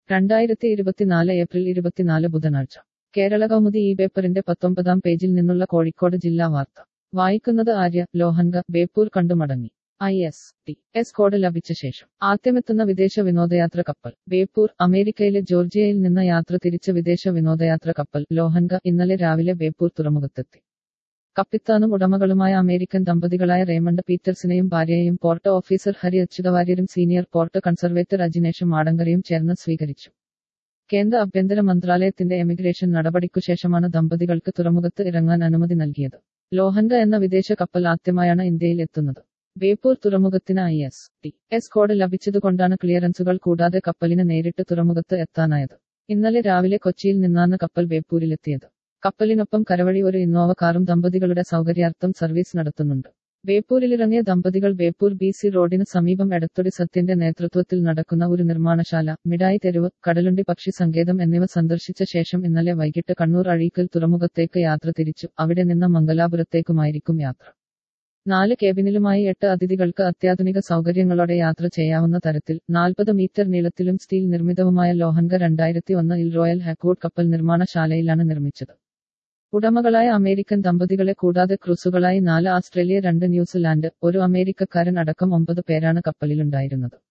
2024 April 24 ബുധനാഴ്ച കേരള കൗമുദി ഈ പേപ്പറിന്റെ 19-ാം പേജിൽ നിന്നുള്ള കോഴിക്കോട് ജില്ലാ വാർത്ത വായിക്കുന്നത് ആര്യ. ലോഹൻഗ ബേപ്പൂർ കണ്ടു മടങ്ങി. ISTS കോഡ് ലഭിച്ച ശേഷം ആദ്യമെത്തുന്ന വിദേശ വിനോദയാത്ര കപ്പൽ ബേപ്പൂർ. അമേരിക്കയിലെ ജോർജിയയിൽ നിന്ന് യാത്ര തിരിച്ച വിദേശ വിനോദയാത്ര കപ്പൽ ലോഹൻഗ ഇന്നലെ രാവിലെ ബേപ്പൂർ തുറമുഖത്തെത്തി. കപ്പിത്താനും ഉടമകളുമായ അമേരിക്കൻ ദമ്പതികളായ റേമണ്ട് പീറ്റർസിനെയും ഭാര്യയെയും പോർട്ട് ഓഫീസർ ഹരി അച്യുതവാര്യരും സീനിയർ പോർട്ട് കൺസർവേറ്റർ അജിനേഷ് മാടങ്കരയും ചേർന്ന് സ്വീകരിച്ചു. കേന്ദ്ര ആഭ്യന്തര മന്ത്രാലയത്തിന്റെ എമിഗ്രേഷൻ നടപടിക്കുശേഷമാണ് ദമ്പതികൾക്ക് തുറമുഖത്ത് ഇറങ്ങാൻ അനുമതി നൽകിയത്. ലോഹൻഗ എന്ന വിദേശ കപ്പൽ ആദ്യമായാണ് ഇന്ത്യയിൽ എത്തുന്നത്. ബേപ്പൂർ തുറമുഖത്തിന് ISTS കോഡ് ലഭിച്ചതുകൊണ്ടാണ് ക്ലിയറൻസുകൾ കൂടാതെ കപ്പലിന് നേരിട്ട് തുറമുഖത്ത് എത്താനായത്. ഇന്നലെ രാവിലെ കൊച്ചിയിൽ നിന്നാണ് കപ്പൽ ബേപ്പൂരിലെത്തിയത്. കപ്പലിനൊപ്പം കരവഴി ഒരു ഇന്നോവ കാറും ദമ്പതികളുടെ സൗകര്യാർത്ഥം സർവീസ് നടത്തുന്നുണ്ട്. ബേപ്പൂരിലിറങ്ങിയ ദമ്പതികൾ ബേപ്പൂർ BC റോഡിന് സമീപം എടത്തൊടി സത്യന്റെ നേതൃത്വത്തിൽ നടക്കുന്ന ഒരു നിർമ്മാണശാല, മിഠായി തെരുവ്, കടലുണ്ടി പക്ഷി സങ്കേതം എന്നിവ സന്ദർശിച്ച ശേഷം ഇന്നലെ വൈകിട്ട് കണ്ണൂർ അഴീക്കൽ തുറമുഖത്തേക്ക് യാത്ര തിരിച്ചു. അവിടെ നിന്ന് മംഗലാപുരത്തേക്കുമായിരിക്കും യാത്ര. 4 കേബിനിലുമായി 8 അതിഥികൾക്ക് അത്യാധുനിക സൗകര്യങ്ങളോടെ യാത്ര ചെയ്യാവുന്ന തരത്തിൽ 40 മീറ്റർ നീളത്തിലും സ്റ്റീൽ നിർമ്മിതവുമായ ലോഹൻഗ 2001-ൽ റോയൽ ഹാക്ക്വുഡ് കപ്പൽ നിർമ്മാണശാലയിലാണ് നിർമ്മിച്ചത്. ഉടമകളായ അമേരിക്കൻ ദമ്പതികളെ കൂടാതെ ക്രൂസുകളായി 4 ആസ്ട്രേലിയ, 2 ന്യൂസിലാൻഡ്, 1 അമേരിക്കക്കാരൻ അടക്കം 9 പേരാണ് കപ്പലിലുണ്ടായിരുന്നത്.